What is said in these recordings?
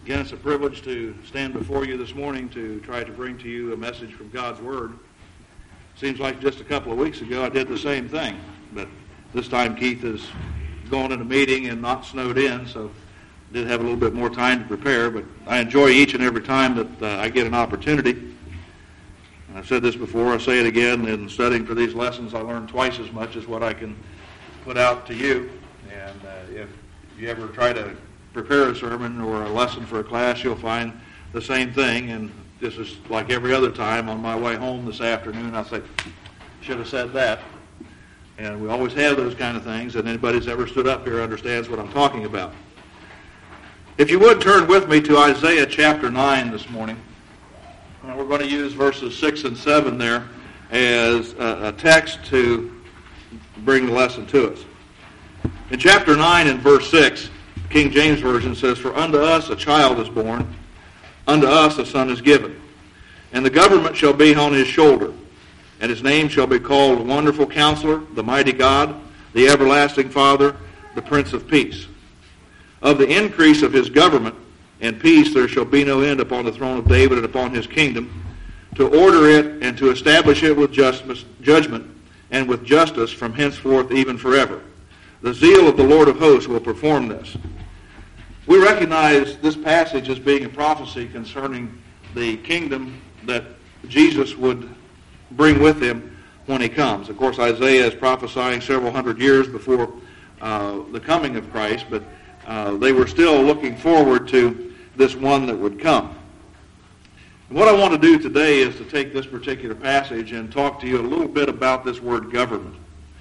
Again, it's a privilege to stand before you this morning to try to bring to you a message from God's Word. Seems like just a couple of weeks ago I did the same thing, but this time Keith is going in a meeting and not snowed in, so I did have a little bit more time to prepare, but I enjoy each and every time that I get an opportunity. And I've said this before, I'll say it again, in studying for these lessons I learn twice as much as what I can put out to you. And if you ever try to prepare a sermon or a lesson for a class, you'll find the same thing. And this is like every other time on my way home this afternoon, I'll say, should have said that. And we always have those kind of things, and anybody who's ever stood up here understands what I'm talking about. If you would turn with me to Isaiah chapter 9 this morning. We're going to use verses 6 and 7 there as a text to bring the lesson to us. In chapter 9 and verse 6, King James Version says, "For unto us a child is born, unto us a son is given, and the government shall be on his shoulder, and his name shall be called Wonderful Counselor, the Mighty God, the Everlasting Father, the Prince of Peace. Of the increase of his government and peace there shall be no end upon the throne of David and upon his kingdom, to order it and to establish it with judgment and with justice from henceforth even forever. The zeal of the Lord of hosts will perform this." We recognize this passage as being a prophecy concerning the kingdom that Jesus would bring with him when he comes. Of course, Isaiah is prophesying several hundred years before the coming of Christ, but they were still looking forward to this one that would come. And what I want to do today is to take this particular passage and talk to you a little bit about this word government.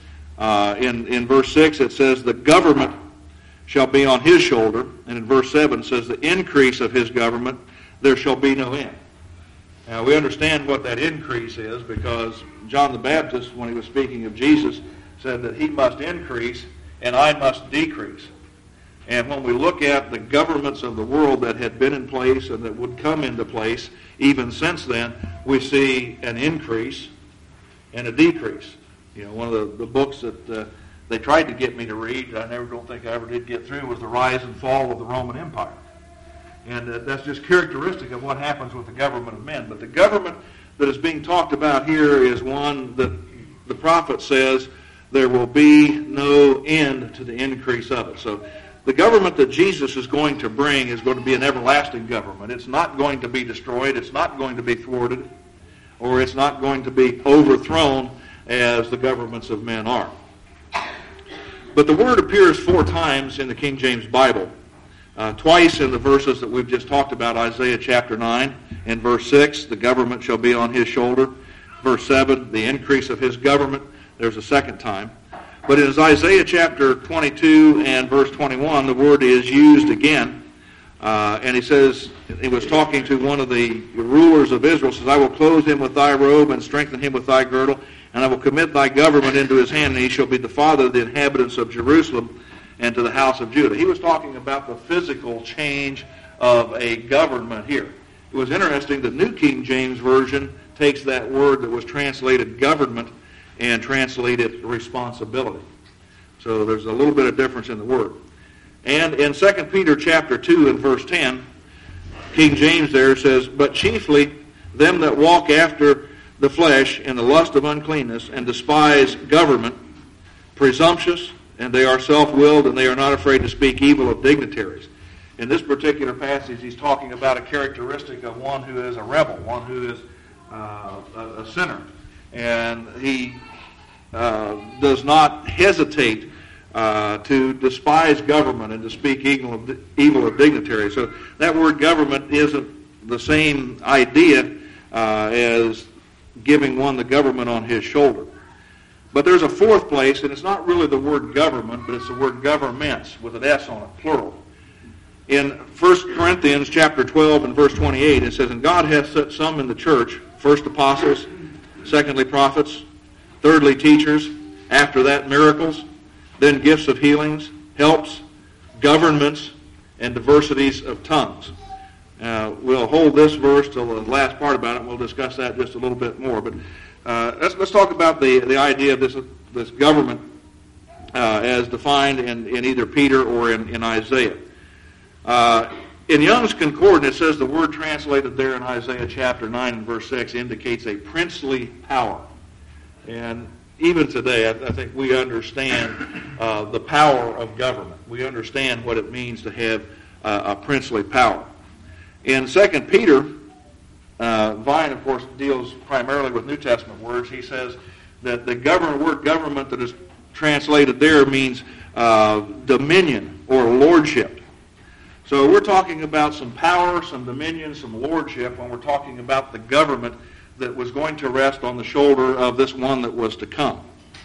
In verse 6 it says, "The government shall be on his shoulder," and in verse 7 it says, "The increase of his government there shall be no end." Now we understand what that increase is because John the Baptist, when he was speaking of Jesus, said that he must increase and I must decrease. And when we look at the governments of the world that had been in place and that would come into place even since then, we see an increase and a decrease. You know, one of the books that they tried to get me to read, I don't think I ever did get through, was The Rise and Fall of the Roman Empire. And that's just characteristic of what happens with the government of men. But the government that is being talked about here is one that the prophet says there will be no end to the increase of it. So the government that Jesus is going to bring is going to be an everlasting government. It's not going to be destroyed. It's not going to be thwarted. Or it's not going to be overthrown as the governments of men are. But the word appears 4 times in the King James Bible. Twice in the verses that we've just talked about, Isaiah chapter 9. In verse 6, "The government shall be on his shoulder." Verse 7, "The increase of his government." There's a second time. But in Isaiah chapter 22 and verse 21, the word is used again. And he says, he was talking to one of the rulers of Israel, says, "I will clothe him with thy robe and strengthen him with thy girdle, and I will commit thy government into his hand, and he shall be the father of the inhabitants of Jerusalem and to the house of Judah." He was talking about the physical change of a government here. It was interesting, the New King James Version takes that word that was translated government and translated responsibility. So there's a little bit of difference in the word. And in 2 Peter chapter 2 and verse 10, King James there says, "But chiefly them that walk after the flesh in the lust of uncleanness and despise government, presumptuous, and they are self-willed, and they are not afraid to speak evil of dignitaries." In this particular passage, he's talking about a characteristic of one who is a rebel, one who is a sinner. And he does not hesitate to despise government and to speak evil of dignitaries. So that word government isn't the same idea as giving one the government on his shoulder. But there's a fourth place, and it's not really the word government, but it's the word governments with an S on it, plural. In 1 Corinthians chapter 12 and verse 28, it says, "And God hath set some in the church, first apostles, secondly prophets, thirdly teachers, after that miracles, then gifts of healings, helps, governments, and diversities of tongues." We'll hold this verse till the last part about it, and we'll discuss that just a little bit more. But let's talk about the idea of this government as defined in either Peter or in Isaiah. In Young's Concordance, it says the word translated there in Isaiah chapter 9 and verse 6 indicates a princely power. And even today, I think we understand the power of government. We understand what it means to have a princely power. In 2 Peter, Vine, of course, deals primarily with New Testament words. He says that the word government that is translated there means dominion or lordship. So we're talking about some power, some dominion, some lordship when we're talking about the government that was going to rest on the shoulder of this one that was to come.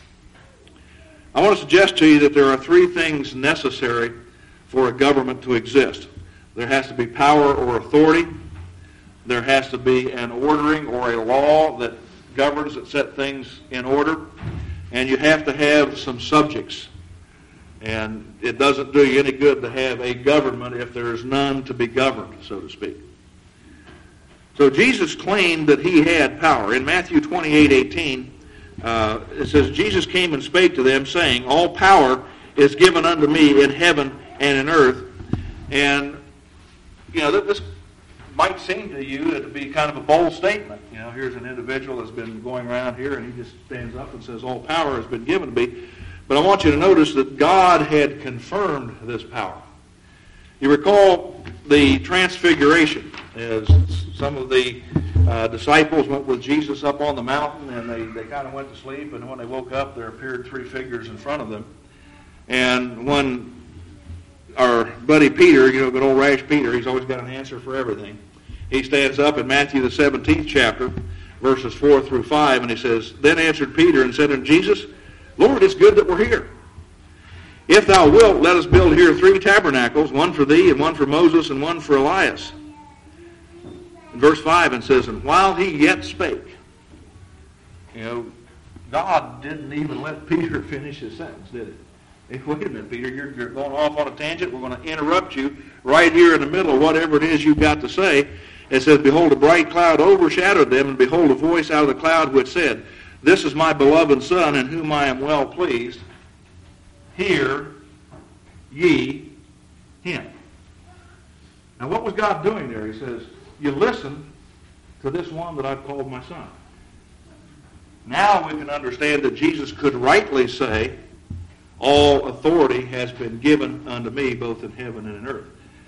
I want to suggest to you that there are three things necessary for a government to exist. There has to be power or authority. There has to be an ordering or a law that governs, that set things in order. And you have to have some subjects. And it doesn't do you any good to have a government if there is none to be governed, so to speak. So Jesus claimed that he had power. In Matthew 28:18, it says, Jesus came and spake to them, saying, all power is given unto me in heaven and in earth. And, this might seem to you to be kind of a bold statement. Here's an individual that's been going around here, and he just stands up and says, all power has been given to me. But I want you to notice that God had confirmed this power. You recall the transfiguration, as some of the disciples went with Jesus up on the mountain, and they kind of went to sleep, and when they woke up, there appeared three figures in front of them. And when our buddy Peter, good old rash Peter, he's always got an answer for everything. He stands up in Matthew the 17th chapter, verses 4 through 5, and he says, then answered Peter and said unto Jesus, Lord, it's good that we're here. If thou wilt, let us build here 3 tabernacles, one for thee, and one for Moses, and one for Elias. In verse 5, it says, and while he yet spake, God didn't even let Peter finish his sentence, did he? Hey, wait a minute, Peter, you're going off on a tangent. We're going to interrupt you right here in the middle of whatever it is you've got to say. It says, behold, a bright cloud overshadowed them, and behold, a voice out of the cloud which said, this is my beloved Son, in whom I am well pleased. Hear ye him. Now, what was God doing there? He says, you listen to this one that I've called my Son. Now we can understand that Jesus could rightly say, all authority has been given unto me, both in heaven and in earth.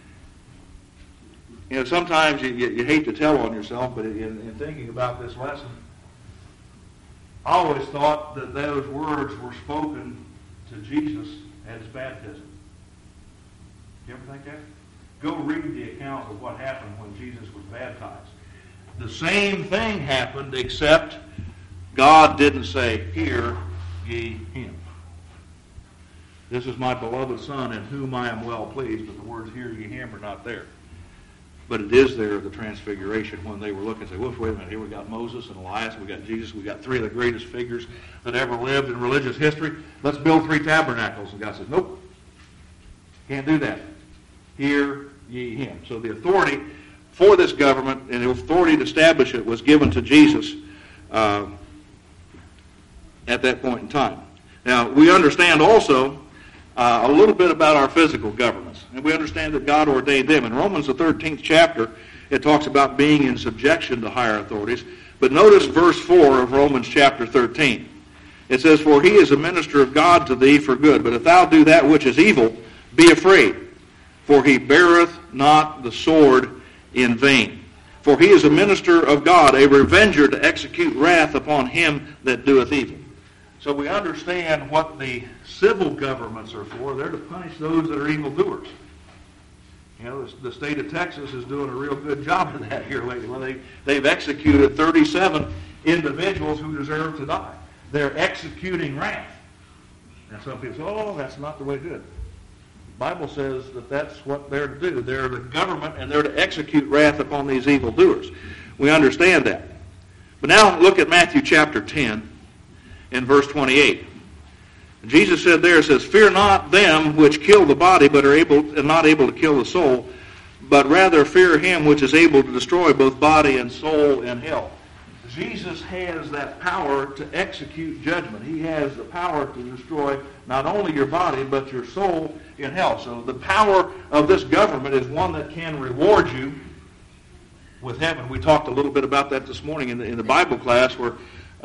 Sometimes you hate to tell on yourself, but in thinking about this lesson, I always thought that those words were spoken to Jesus at his baptism. You ever think that? Go read the account of what happened when Jesus was baptized. The same thing happened, except God didn't say, hear ye him. This is my beloved Son, in whom I am well pleased. But the words hear ye him are not there. But it is there at the transfiguration when they were looking and say, wait a minute, here we got Moses and Elias, we got Jesus, we got 3 of the greatest figures that ever lived in religious history. Let's build 3 tabernacles. And God says, nope, can't do that. Hear ye him. So the authority for this government and the authority to establish it was given to Jesus at that point in time. Now, we understand also a little bit about our physical governments. And we understand that God ordained them. In Romans, the 13th chapter, it talks about being in subjection to higher authorities. But notice verse 4 of Romans chapter 13. It says, for he is a minister of God to thee for good. But if thou do that which is evil, be afraid. For he beareth not the sword in vain. For he is a minister of God, a revenger to execute wrath upon him that doeth evil. So we understand what the civil governments are for. They're to punish those that are evildoers. The state of Texas is doing a real good job of that here lately. Well, they've executed 37 individuals who deserve to die. They're executing wrath. And some people say, oh, that's not the way to do it. The Bible says that that's what they're to do. They're the government, and they're to execute wrath upon these evildoers. We understand that. But now look at Matthew chapter 10 in verse 28. Jesus said there, it says, fear not them which kill the body, but are not able to kill the soul, but rather fear him which is able to destroy both body and soul in hell. Jesus has that power to execute judgment. He has the power to destroy not only your body, but your soul in hell. So the power of this government is one that can reward you with heaven. We talked a little bit about that this morning in the Bible class, where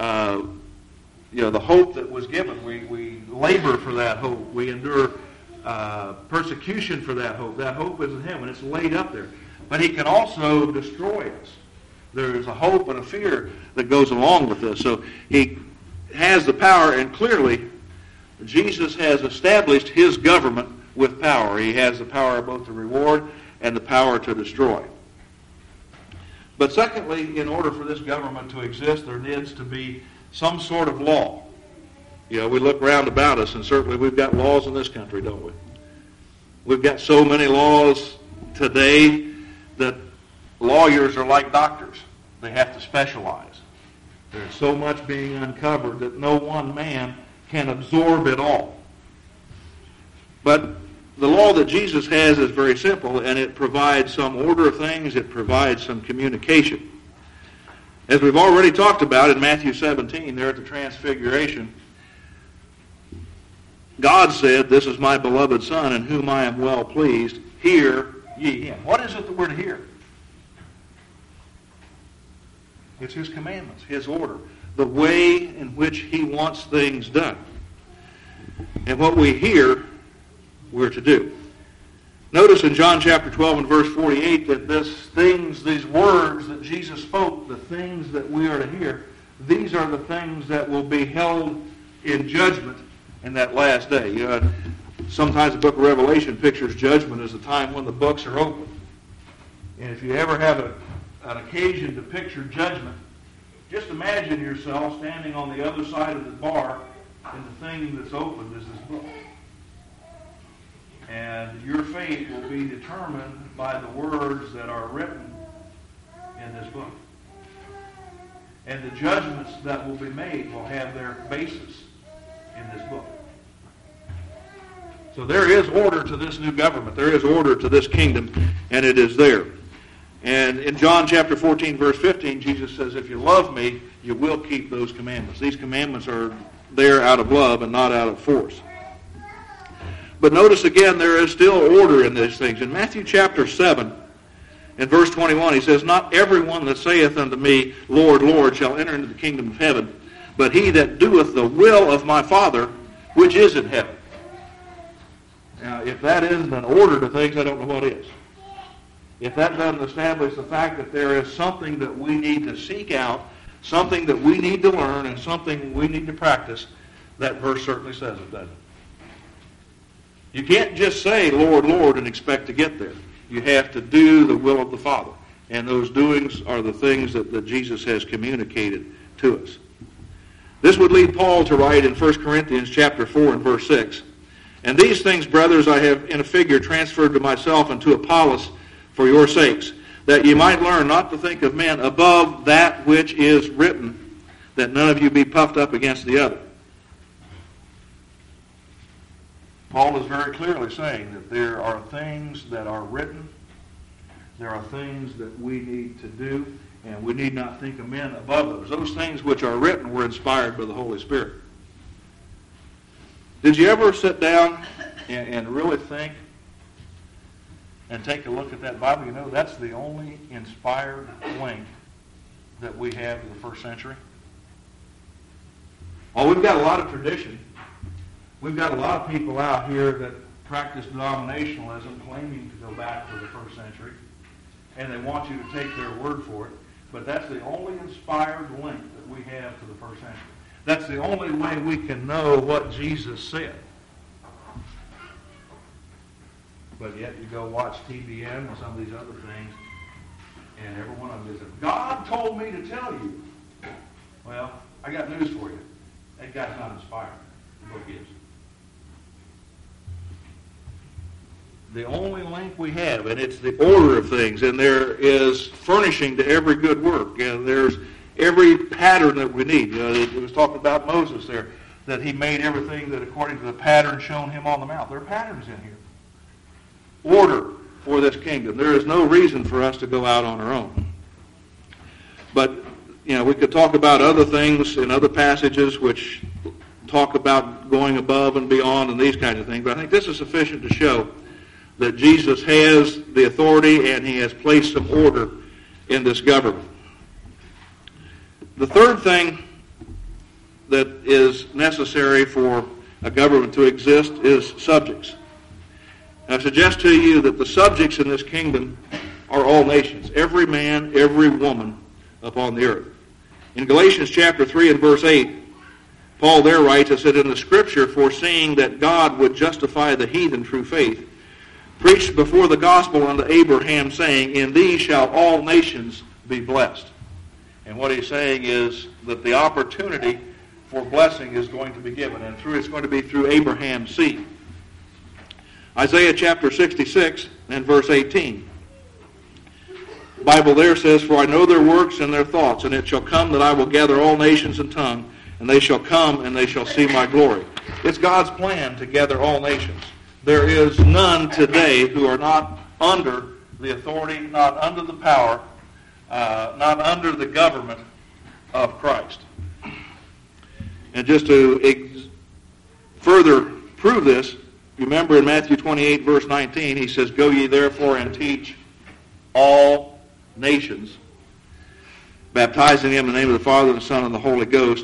the hope that was given. We labor for that hope. We endure persecution for that hope. That hope is in heaven. It's laid up there. But he can also destroy us. There's a hope and a fear that goes along with this. So he has the power, and clearly Jesus has established his government with power. He has the power both to reward and the power to destroy. But secondly, in order for this government to exist, there needs to be some sort of law. We look round about us, and certainly we've got laws in this country, don't we? We've got so many laws today that lawyers are like doctors. They have to specialize. There's so much being uncovered that no one man can absorb it all. But the law that Jesus has is very simple, and it provides some order of things. It provides some communication. As we've already talked about in Matthew 17, there at the Transfiguration, God said, "This is my beloved Son, in whom I am well pleased. Hear ye him." What is it that we're to hear? It's his commandments, his order, the way in which he wants things done. And what we hear, we're to do. Notice in John chapter 12 and verse 48 that these words that Jesus spoke, the things that we are to hear, these are the things that will be held in judgment in that last day. Sometimes the book of Revelation pictures judgment as the time when the books are open. And if you ever have an occasion to picture judgment, just imagine yourself standing on the other side of the bar, and the thing that's opened is this book. And your fate will be determined by the words that are written in this book. And the judgments that will be made will have their basis in this book. So there is order to this new government. There is order to this kingdom, and it is there. And in John chapter 14, verse 15, Jesus says, "If you love me, you will keep those commandments." These commandments are there out of love and not out of force. But notice again, there is still order in these things. In Matthew chapter 7, in verse 21, he says, "Not everyone that saith unto me, Lord, Lord, shall enter into the kingdom of heaven, but he that doeth the will of my Father, which is in heaven." Now, if that isn't an order to things, I don't know what is. If that doesn't establish the fact that there is something that we need to seek out, something that we need to learn, and something we need to practice, that verse certainly says it, doesn't it? You can't just say, "Lord, Lord," and expect to get there. You have to do the will of the Father. And those doings are the things that Jesus has communicated to us. This would lead Paul to write in 1 Corinthians chapter 4 and verse 6, "And these things, brothers, I have in a figure transferred to myself and to Apollos for your sakes, that ye might learn not to think of men above that which is written, that none of you be puffed up against the other." Paul is very clearly saying that there are things that are written, there are things that we need to do, and we need not think of men above those. Those things which are written were inspired by the Holy Spirit. Did you ever sit down and really think and take a look at that Bible? You know, that's the only inspired link that we have in the first century. Oh, we've got a lot of tradition. We've got a lot of people out here that practice denominationalism, claiming to go back to the first century, and they want you to take their word for it. But that's the only inspired link that we have to the first century. That's the only way we can know what Jesus said. But yet you go watch TBN and some of these other things, and every one of them says, "God told me to tell you." Well, I got news for you. That guy's not inspired. The book is. The only link we have, and it's the order of things, and there is furnishing to every good work, and there's every pattern that we need. It was talking about Moses there, that he made everything that according to the pattern shown him on the mount. There are patterns in here. Order for this kingdom. There is no reason for us to go out on our own. But, we could talk about other things in other passages which talk about going above and beyond and these kinds of things, but I think this is sufficient to show that Jesus has the authority and he has placed some order in this government. The third thing that is necessary for a government to exist is subjects. I suggest to you that the subjects in this kingdom are all nations, every man, every woman upon the earth. In Galatians chapter 3 and verse 8, Paul there writes, it said, in the Scripture, foreseeing that God would justify the heathen through faith, preached before the gospel unto Abraham, saying, in these shall all nations be blessed. And what he's saying is that the opportunity for blessing is going to be given, and it's going to be through Abraham's seed. Isaiah chapter 66 and verse 18. The Bible there says, for I know their works and their thoughts, and it shall come that I will gather all nations and tongue, and they shall come and they shall see my glory. It's God's plan to gather all nations. There is none today who are not under the authority, not under the power, not under the government of Christ. And just to further prove this, remember in Matthew 28, verse 19, he says, go ye therefore and teach all nations, baptizing them in the name of the Father, the Son, and the Holy Ghost,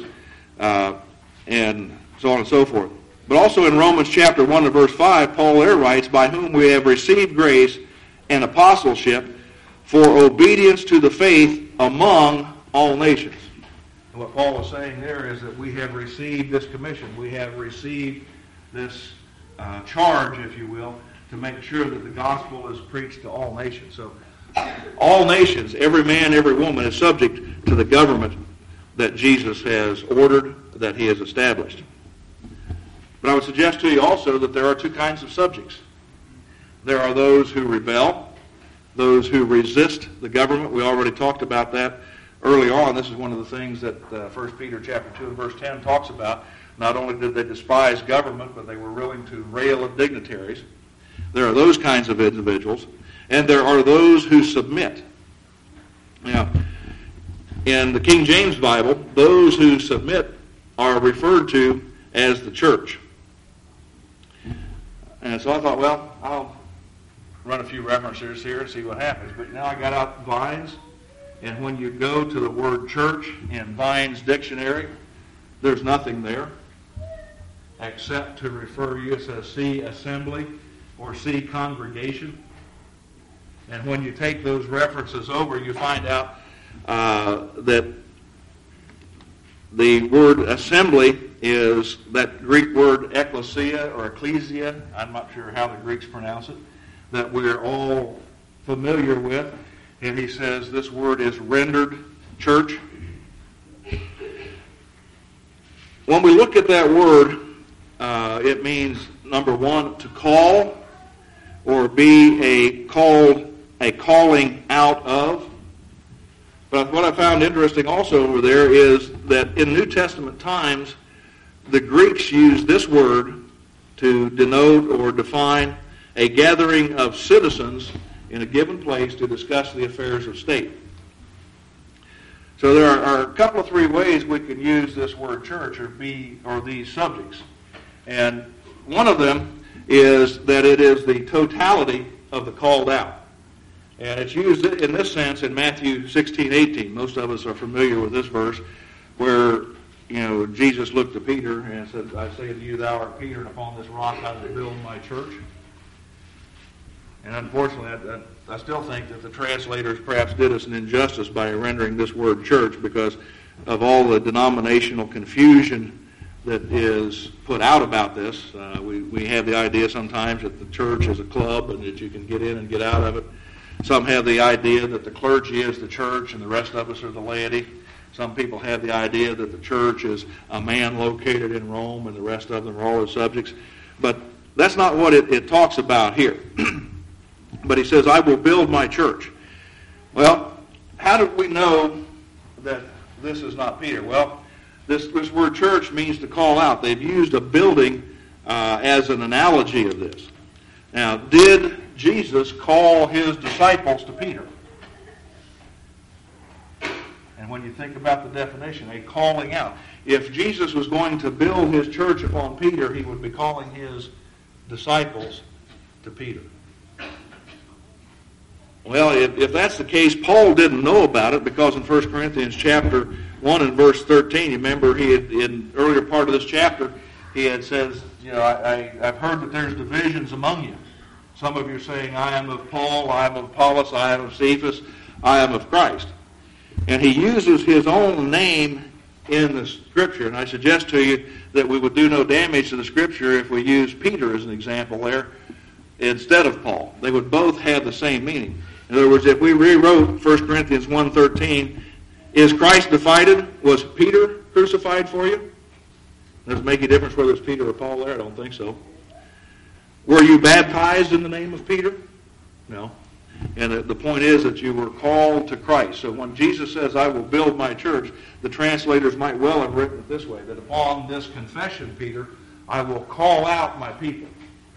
and so on and so forth. But also in Romans chapter 1 and verse 5, Paul there writes, by whom we have received grace and apostleship for obedience to the faith among all nations. And what Paul is saying there is that we have received this commission. We have received this charge, if you will, to make sure that the gospel is preached to all nations. So all nations, every man, every woman, is subject to the government that Jesus has ordered, that he has established. But I would suggest to you also that there are two kinds of subjects. There are those who rebel, those who resist the government. We already talked about that early on. This is one of the things that 1 Peter chapter 2 and verse 10 talks about. Not only did they despise government, but they were willing to rail at dignitaries. There are those kinds of individuals. And there are those who submit. Now, in the King James Bible, those who submit are referred to as the church. And so I thought, well, I'll run a few references here and see what happens. But now I got out Vines, and when you go to the word church in Vines dictionary, there's nothing there except to refer you, it says see assembly or see congregation. And when you take those references over, you find out that the word assembly is that Greek word ekklesia or ecclesia, I'm not sure how the Greeks pronounce it, that we're all familiar with. And he says this word is rendered church. When we look at that word, it means, number one, to call, or be a calling out of. But what I found interesting also over there is that in New Testament times, the Greeks used this word to denote or define a gathering of citizens in a given place to discuss the affairs of state. So there are a couple of three ways we can use this word church or these subjects. And one of them is that it is the totality of the called out. And it's used in this sense in Matthew 16:18. Most of us are familiar with this verse where, Jesus looked at Peter and said, I say to you, thou art Peter, and upon this rock I will build my church. And unfortunately, I still think that the translators perhaps did us an injustice by rendering this word church because of all the denominational confusion that is put out about this. We have the idea sometimes that the church is a club and that you can get in and get out of it. Some have the idea that the clergy is the church and the rest of us are the laity. Some people have the idea that the church is a man located in Rome and the rest of them are all his subjects. But that's not what it talks about here. But he says, I will build my church. Well, how do we know that this is not Peter? Well, this word church means to call out. They've used a building as an analogy of this. Now, did Jesus call his disciples to Peter? And And when you think about the definition, a calling out. If Jesus was going to build his church upon Peter, he would be calling his disciples to Peter. Well, if that's the case, Paul didn't know about it, because in 1 Corinthians chapter 1 and verse 13, you remember he had, in the earlier part of this chapter, he had says, I've heard that there's divisions among you. Some of you are saying, I am of Paul, I am of Apollos, I am of Cephas, I am of Christ. And he uses his own name in the Scripture. And I suggest to you that we would do no damage to the Scripture if we use Peter as an example there instead of Paul. They would both have the same meaning. In other words, if we rewrote 1 Corinthians 1:13, is Christ divided? Was Peter crucified for you? Does it make a difference whether it's Peter or Paul there? I don't think so. Were you baptized in the name of Peter? No. And the point is that you were called to Christ. So when Jesus says, I will build my church, the translators might well have written it this way, that upon this confession, Peter, I will call out my people.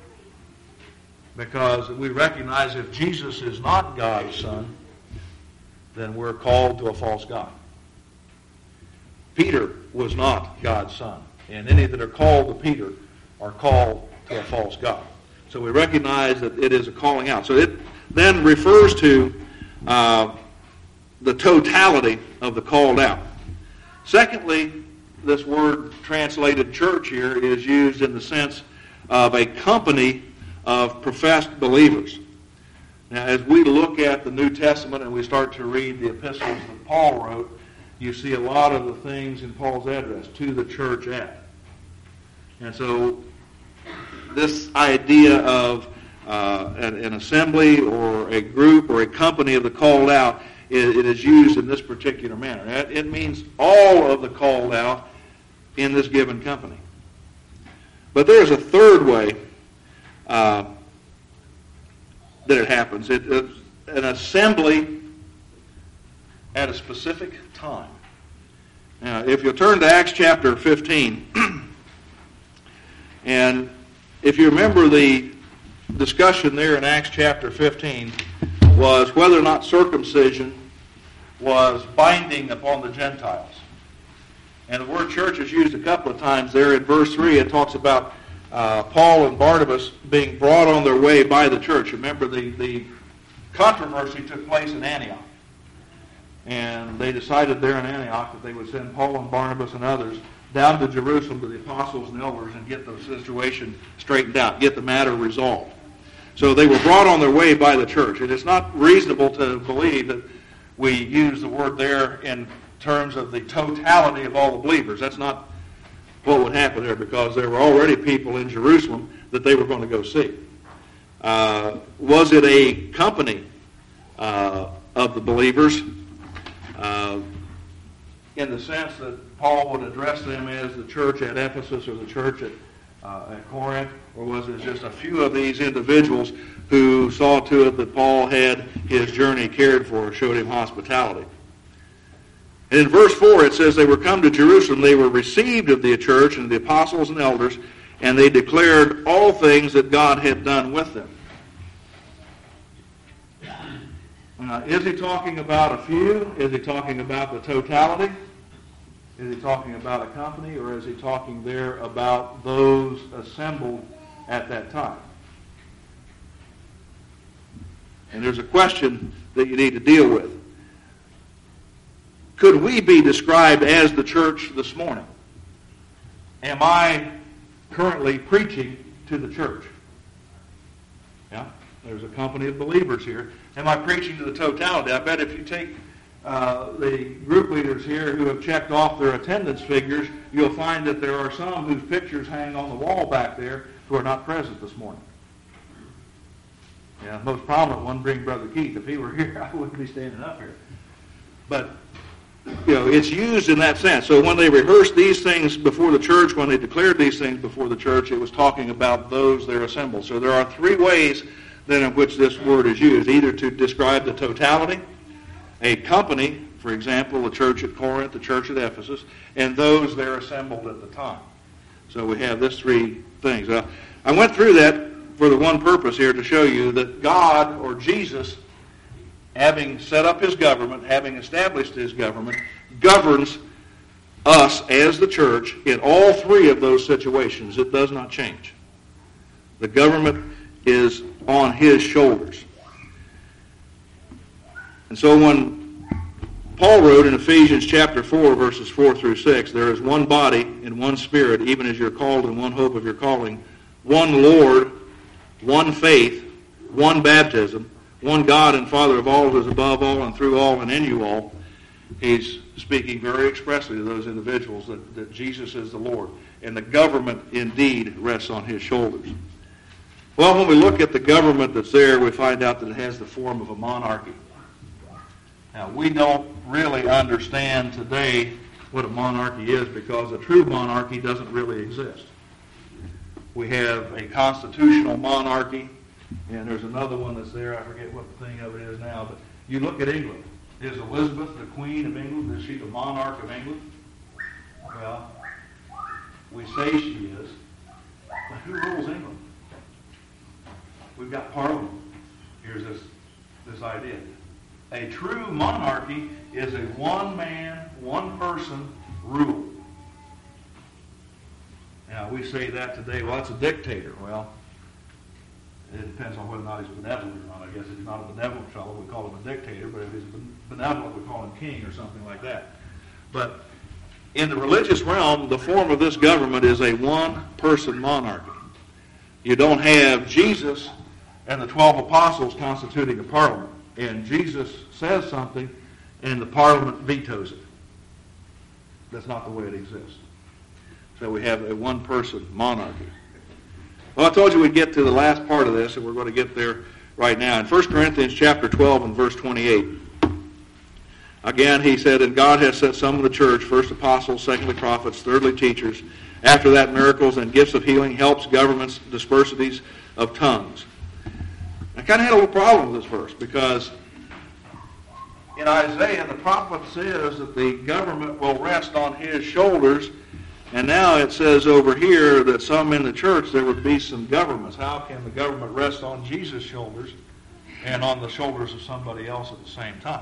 Because we recognize if Jesus is not God's Son, then we're called to a false god. Peter was not God's son. And any that are called to Peter are called to a false god. So we recognize that it is a calling out. So it then refers to the totality of the called out. Secondly, this word translated church here is used in the sense of a company of professed believers. Now, as we look at the New Testament and we start to read the epistles that Paul wrote, you see a lot of the things in Paul's address, to the church at. And so this idea of an assembly or a group or a company of the called out, it is used in this particular manner. It means all of the called out in this given company. But there's a third way that it happens. It's an assembly at a specific time. Now, if you'll turn to Acts chapter 15, and if you remember the discussion there in Acts chapter 15 was whether or not circumcision was binding upon the Gentiles. And the word church is used a couple of times there. In verse 3, it talks about Paul and Barnabas being brought on their way by the church. Remember, the controversy took place in Antioch. And they decided there in Antioch that they would send Paul and Barnabas and others down to Jerusalem to the apostles and elders and get the situation straightened out, get the matter resolved. So they were brought on their way by the church. And it's not reasonable to believe that we use the word there in terms of the totality of all the believers. That's not what would happen there, because there were already people in Jerusalem that they were going to go see. Was it a company of the believers in the sense that Paul would address them as the church at Ephesus or the church at Corinth, or was it just a few of these individuals who saw to it that Paul had his journey cared for, showed him hospitality? And in verse 4 it says, they were come to Jerusalem, they were received of the church and the apostles and elders, and they declared all things that God had done with them. Is he talking about a few? Is he talking about the totality? Is he talking about a company, or is he talking there about those assembled at that time? And there's a question that you need to deal with. Could we be described as the church this morning? Am I currently preaching to the church? Yeah, there's a company of believers here. Am I preaching to the totality? I bet if you take the group leaders here who have checked off their attendance figures, you'll find that there are some whose pictures hang on the wall back there who are not present this morning. Yeah, the most prominent one being Brother Keith. If he were here, I wouldn't be standing up here. But, it's used in that sense. So when they rehearsed these things before the church, when they declared these things before the church, it was talking about those there assembled. So there are three ways then in which this word is used, either to describe the totality, a company, for example, the church at Corinth, the church at Ephesus, and those there assembled at the time. So we have these three things. I went through that for the one purpose here, to show you that God, or Jesus, having set up his government, having established his government, governs us as the church in all three of those situations. It does not change. The government is on his shoulders. And so when Paul wrote in Ephesians chapter 4, verses 4 through 6, there is one body and one Spirit, even as you're called in one hope of your calling, one Lord, one faith, one baptism, one God and Father of all, who is above all and through all and in you all. He's speaking very expressly to those individuals that Jesus is the Lord. And the government indeed rests on his shoulders. Well, when we look at the government that's there, we find out that it has the form of a monarchy. Now, we don't really understand today what a monarchy is because a true monarchy doesn't really exist. We have a constitutional monarchy, and there's another one that's there. I forget what the thing of it is now, but you look at England. Is Elizabeth the Queen of England? Is she the monarch of England? Well, we say she is, but who rules England? We've got Parliament. Here's this idea. A true monarchy is a one-man, one-person rule. Now, we say that today, well, that's a dictator. Well, it depends on whether or not he's benevolent or not. I guess if he's not a benevolent fellow, we call him a dictator, but if he's benevolent, we call him king or something like that. But in the religious realm, the form of this government is a one-person monarchy. You don't have Jesus and the 12 apostles constituting a parliament. And Jesus says something, and the parliament vetoes it. That's not the way it exists. So we have a one-person monarchy. Well, I told you we'd get to the last part of this, and we're going to get there right now. In 1 Corinthians chapter 12 and verse 28, again, he said, "And God has set some of the church, first apostles, secondly prophets, thirdly teachers, after that miracles and gifts of healing, helps, governments, dispersities of tongues." I kind of had a little problem with this verse because in Isaiah, the prophet says that the government will rest on his shoulders, and now it says over here that some in the church there would be some governments. How can the government rest on Jesus' shoulders and on the shoulders of somebody else at the same time?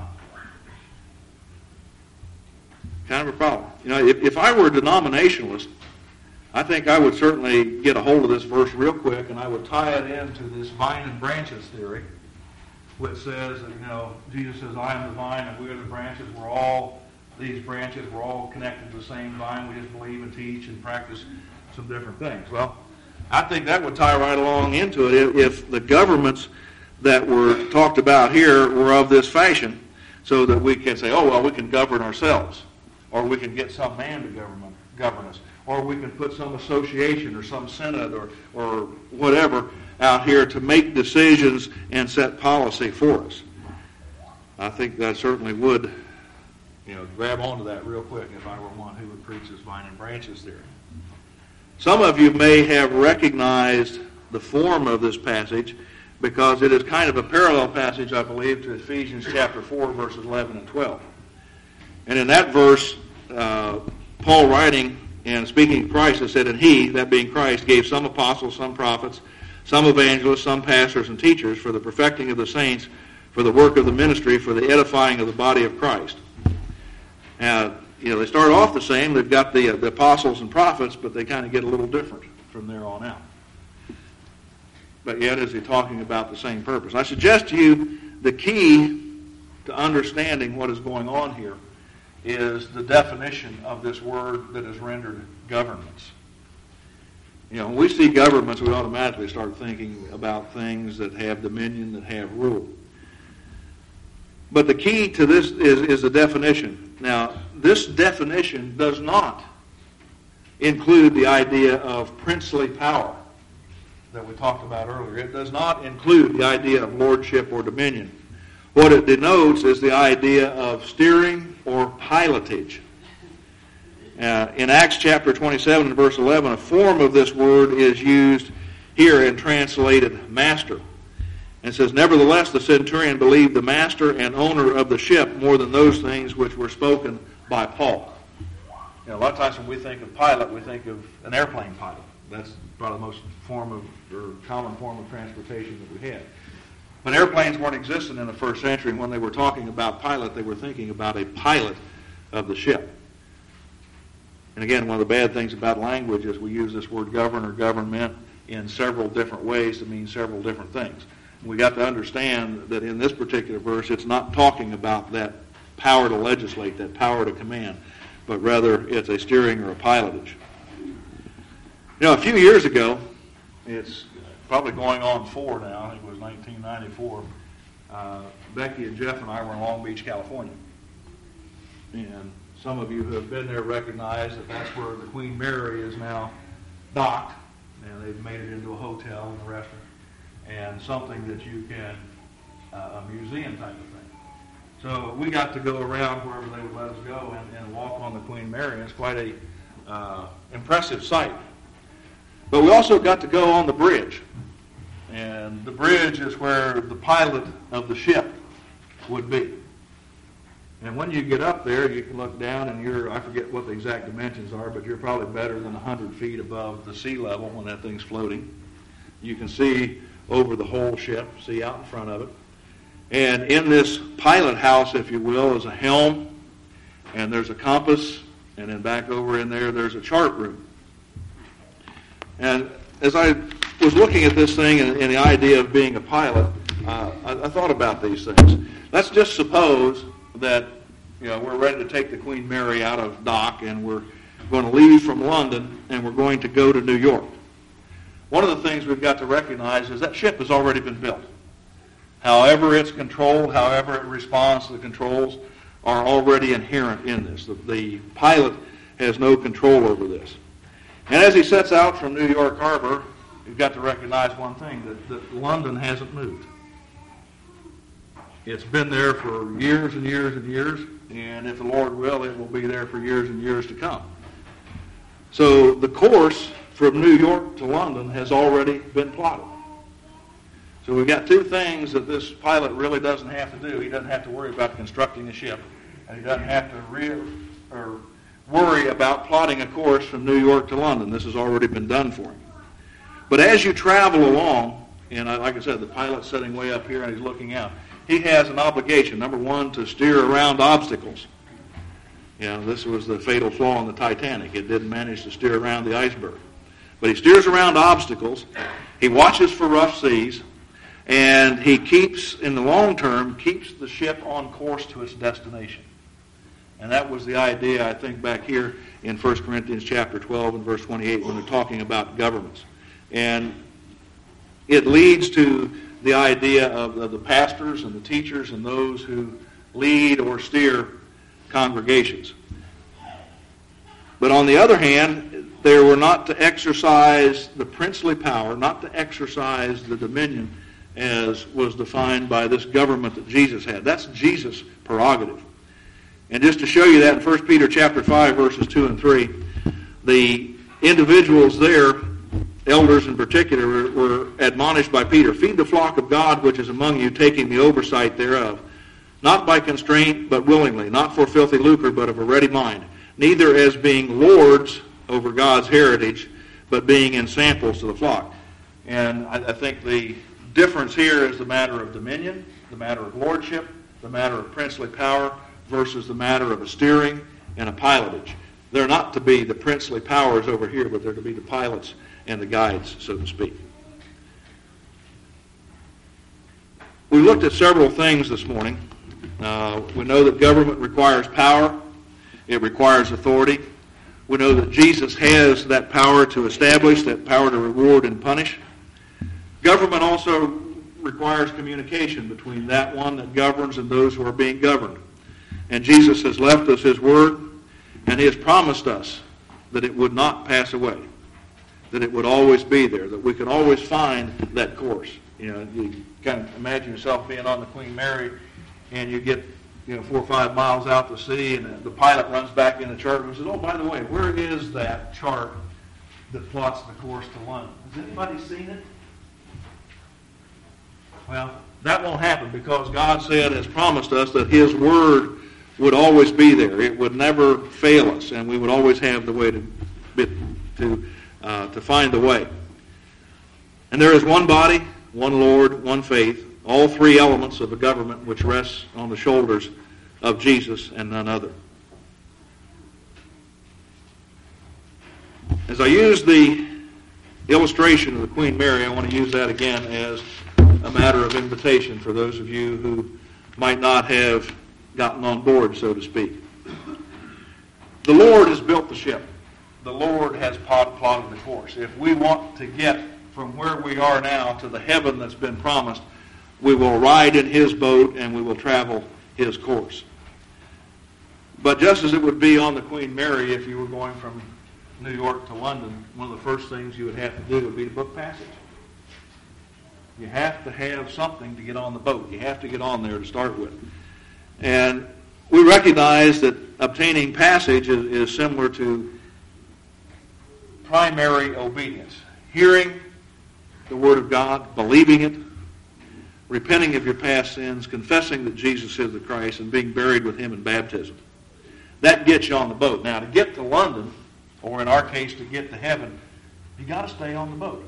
Kind of a problem. You know, if I were a denominationalist, I think I would certainly get a hold of this verse real quick, and I would tie it into this vine and branches theory, which says that, you know, Jesus says, "I am the vine and we are the branches." We're all these branches. We're all connected to the same vine. We just believe and teach and practice some different things. Well, I think that would tie right along into it if the governments that were talked about here were of this fashion, so that we can say, oh, well, we can govern ourselves, or we can get some man to govern us, or we can put some association or some synod or whatever out here to make decisions and set policy for us. I think that certainly would, grab onto that real quick if I were one who would preach this vine and branches theory. Some of you may have recognized the form of this passage because it is kind of a parallel passage, I believe, to Ephesians chapter 4, verses 11 and 12. And in that verse, Paul writing and speaking of Christ has said, "And he," that being Christ, "gave some apostles, some prophets, some evangelists, some pastors and teachers for the perfecting of the saints, for the work of the ministry, for the edifying of the body of Christ." Now, they start off the same. They've got the apostles and prophets, but they kind of get a little different from there on out. But yet, is he talking about the same purpose? I suggest to you the key to understanding what is going on here is the definition of this word that is rendered governments. When we see governments, we automatically start thinking about things that have dominion, that have rule. But the key to this is the definition. Now, this definition does not include the idea of princely power that we talked about earlier. It does not include the idea of lordship or dominion. What it denotes is the idea of steering or pilotage. In Acts chapter 27 and verse 11, a form of this word is used here and translated master. And it says, "Nevertheless, the centurion believed the master and owner of the ship more than those things which were spoken by Paul." A lot of times when we think of pilot, we think of an airplane pilot. That's probably the most common form of transportation that we had. But airplanes weren't existing in the first century. When they were talking about pilot, they were thinking about a pilot of the ship. And again, one of the bad things about language is we use this word govern or government in several different ways to mean several different things. We got to understand that in this particular verse, it's not talking about that power to legislate, that power to command, but rather it's a steering or a pilotage. You know, a few years ago, it's probably going on 4 now, I think it was 1994, Becky and Jeff and I were in Long Beach, California. And some of you who have been there recognize that that's where the Queen Mary is now docked, and they've made it into a hotel and a restaurant, and something that you can, a museum type of thing. So we got to go around wherever they would let us go and walk on the Queen Mary, and it's quite a impressive sight. But we also got to go on the bridge, and the bridge is where the pilot of the ship would be. And when you get up there, you can look down, and I forget what the exact dimensions are, but you're probably better than 100 feet above the sea level when that thing's floating. You can see over the whole ship, see out in front of it. And in this pilot house, if you will, is a helm, and there's a compass, and then back over in there, there's a chart room. And as I was looking at this thing and the idea of being a pilot, I thought about these things. Let's just suppose that we're ready to take the Queen Mary out of dock, and we're going to leave from London, and we're going to go to New York. One of the things we've got to recognize is that ship has already been built. However it's controlled, however it responds to the controls, are already inherent in this. The pilot has no control over this. And as he sets out from New York Harbor, you've got to recognize one thing, that London hasn't moved. It's been there for years and years and years, and if the Lord will, it will be there for years and years to come. So the course from New York to London has already been plotted. So we've got two things that this pilot really doesn't have to do. He doesn't have to worry about constructing a ship, and he doesn't have to worry about plotting a course from New York to London. This has already been done for him. But as you travel along, and like I said, the pilot's sitting way up here and he's looking out, he has an obligation, number one, to steer around obstacles. This was the fatal flaw on the Titanic. It didn't manage to steer around the iceberg. But he steers around obstacles. He watches for rough seas. And he keeps, in the long term, keeps the ship on course to its destination. And that was the idea, I think, back here in 1 Corinthians chapter 12 and verse 28 when they're talking about governments. And it leads to the idea of the pastors and the teachers and those who lead or steer congregations. But on the other hand, they were not to exercise the princely power, not to exercise the dominion as was defined by this government that Jesus had. That's Jesus' prerogative. And just to show you that in 1 Peter chapter 5, verses 2 and 3, the individuals there, elders in particular, were admonished by Peter, "Feed the flock of God which is among you, taking the oversight thereof, not by constraint, but willingly, not for filthy lucre, but of a ready mind, neither as being lords over God's heritage, but being in samples to the flock." And I think the difference here is the matter of dominion, the matter of lordship, the matter of princely power versus the matter of a steering and a pilotage. They're not to be the princely powers over here, but they're to be the pilots and the guides, so to speak. We looked at several things this morning. We know that government requires power. It requires authority. We know that Jesus has that power to establish, that power to reward and punish. Government also requires communication between that one that governs and those who are being governed. And Jesus has left us his word, and he has promised us that it would not pass away, that it would always be there, that we could always find that course. You kind of imagine yourself being on the Queen Mary, and you get 4 or 5 miles out to sea, and the pilot runs back in the chart and says, "Oh, by the way, where is that chart that plots the course to London? Has anybody seen it?" Well, that won't happen because God said, has promised us, that his word would always be there. It would never fail us, and we would always have the way to find the way. And there is one body, one Lord, one faith, all three elements of a government which rests on the shoulders of Jesus and none other. As I use the illustration of the Queen Mary, I want to use that again as a matter of invitation for those of you who might not have gotten on board, so to speak. The Lord has built the ship. The Lord has plotted the course. If we want to get from where we are now to the heaven that's been promised, we will ride in His boat and we will travel His course. But just as it would be on the Queen Mary if you were going from New York to London, one of the first things you would have to do would be to book passage. You have to have something to get on the boat. You have to get on there to start with. And we recognize that obtaining passage is similar to primary obedience. Hearing the Word of God, believing it, repenting of your past sins, confessing that Jesus is the Christ, and being buried with Him in baptism. That gets you on the boat. Now, to get to London, or in our case, to get to heaven, you got to stay on the boat.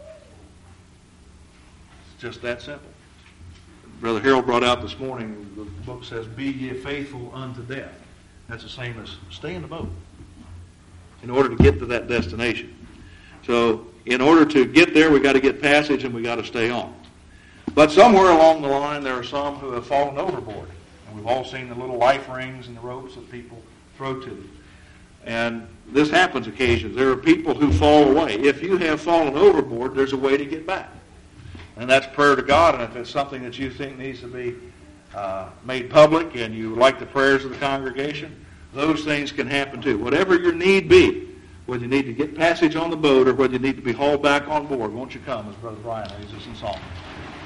It's just that simple. Brother Harold brought out this morning, the book says, "Be ye faithful unto death." That's the same as stay in the boat in order to get to that destination. So, in order to get there, we got to get passage and we got to stay on. But somewhere along the line, there are some who have fallen overboard. And we've all seen the little life rings and the ropes that people throw to them. And this happens occasionally. There are people who fall away. If you have fallen overboard, there's a way to get back. And that's prayer to God. And if it's something that you think needs to be made public and you like the prayers of the congregation, those things can happen too. Whatever your need be, whether you need to get passage on the boat or whether you need to be hauled back on board, won't you come as Brother Brian leads us in song.